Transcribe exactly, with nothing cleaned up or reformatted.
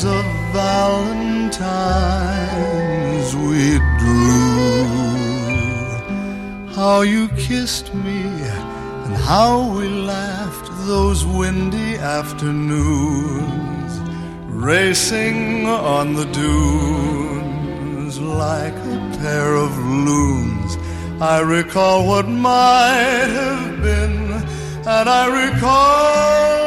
of Valentine's we drew. How you kissed me and how we laughed those windy afternoons, racing on the dunes like a pair of loons. I recall what might have been, and I recall